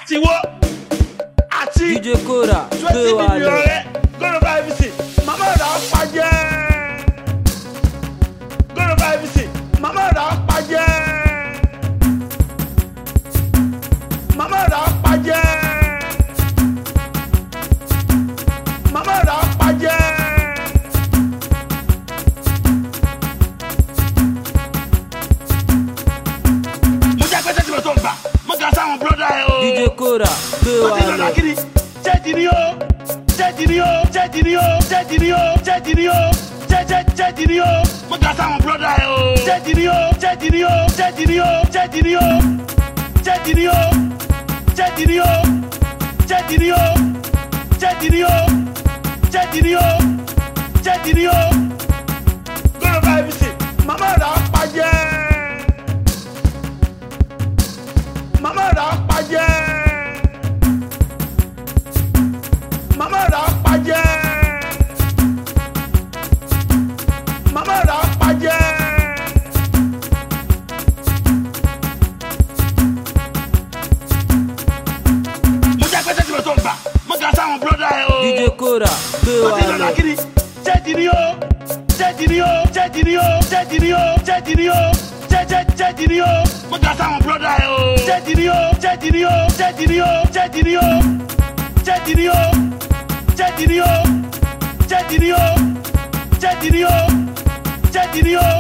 àtiwọ́ àti DJ Kora 20 million rẹ̀ gọ́nà bá ibi sí màmá rà á pàjẹ́ gọ́nà bá ibi sí màmá rà á pàjẹ́ màmá rà á pàjẹ́ màmá rà á pàjẹ́. DJ Kora gbé wa lọ. Jẹ́jìnì o, jẹ́jìnì o, jẹ́jìnì o, jẹ́jìnì o, jẹ́jìnì o, jẹ́jìnì o. Mo ga sáwọn brọ́dà ẹ o. Jẹ́jìnì o, jẹ́jìnì o, jẹ́jìnì o, jẹ́jìnì o, jẹ́jìnì o, jẹ́jìnì o, jẹ́jìnì o, jẹ́jìnì o, jẹ́jìnì o, jẹ́jìnì o. Gbọ́dọ̀ bá ibi sí, màmá rà á pàjẹ́. Mama rà á pàjẹ́. Mama rà á pàjẹ́. Mama rà á pàjẹ́. Mo jẹ́ pẹ́sẹ́ tí mo tó gbà. Mo ga sáwọn brọ́dà ẹ o. DJ Kora gbé wa lọ. Jẹ́jìnì o, jẹ́jìnì o, jẹ́jìnì o, jẹ́jìnì o, jẹ́jìnì o. Jẹ́jìnì o, mo ga sáwọn brọ́dà ẹ o. Jẹ́jìnì o, jẹ́jìnì o, jẹ́jìnì o, jẹ́jìnì o, jẹ́jìnì o, jẹ́jìnì o, jẹ́jìnì o, jẹ́jìnì o, jẹ́jìnì o.